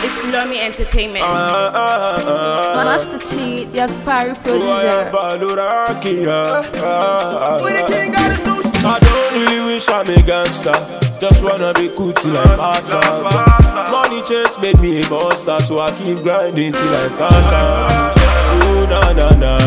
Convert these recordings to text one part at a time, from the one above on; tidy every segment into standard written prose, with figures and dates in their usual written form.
It's Lomi Entertainment. Master T, the Akpari producer. I don't really wish I'm a gangster. Just wanna be cool till I pass out. Money chase made me a monster, so I keep grinding till I cash out. Oh na na na,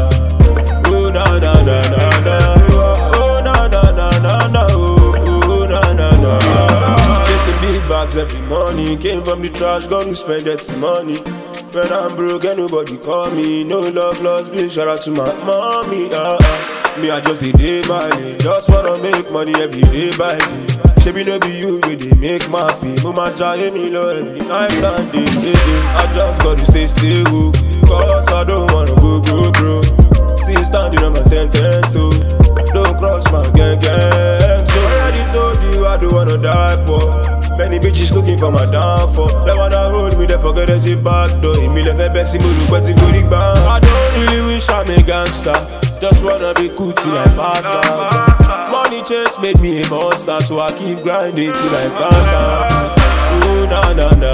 oh na na na na na, oh na na na na na, oh na na na. Chasing big bags every morning, came from the trash, gonna spend that money. When I'm broke, ain't nobody call me. No love lost, big shout out to my mommy. Me, I just did day by day. Just wanna make money every day by day. Shebi no be you, we they make my pay. Mama try me low every night and day. I just gotta stay stable, cause I don't wanna go bro. Still standing on my 10 toe. Don't cross my gang. So I already told you I don't wanna die poor. Many bitches looking for my downfall. They wanna hold me, they forget that she back door. Me left a Bexy, me look waiting for the band. I don't really wish I'm a gangster. Just wanna be cool till I pass out. Money chase made me a monster, so I keep grinding till I cash out. Oh na na na,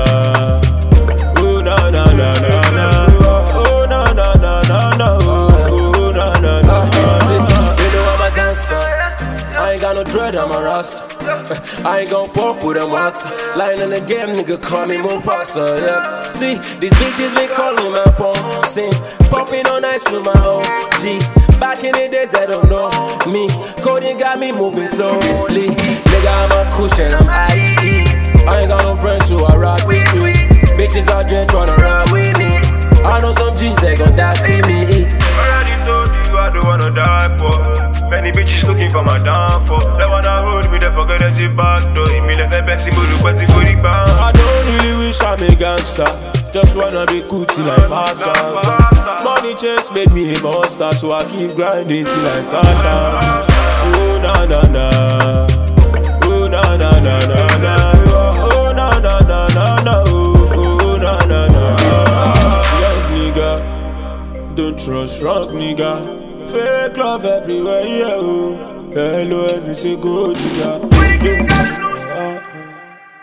oh na na na na na, oh na na na na na, oh na na na na. You know I'm a gangster. I ain't got no dread, I'm a rasta. I ain't gon' fuck with them rockstar. Lying in the game, nigga, call me Mufasa, yeah. See, these bitches been calling my phone. Sing, popping all night to my OGs. Back in the days, they don't know me. Coding got me moving slowly. Nigga, I'm a cushion, I'm IE. I ain't got no friends who are rock with me. Bitches out there tryna ride with me. I know some G's, they gon' die for me. Already told you I don't wanna die poor. Many bitches looking for my downfall. They wanna hold me, they forget that she back door. Me left a Bexy, me look waiting for the band. I don't really wish I'm a gangster. Just wanna be cool till I pass out. Money chase made me a monster, so I keep grinding till I cash out. Oh na na na, oh na na na na na, oh na na na na na, oh na na na na. Young nigga, don't trust wrong nigga. Fake love everywhere, yeah. Hello, and me say go, nigga.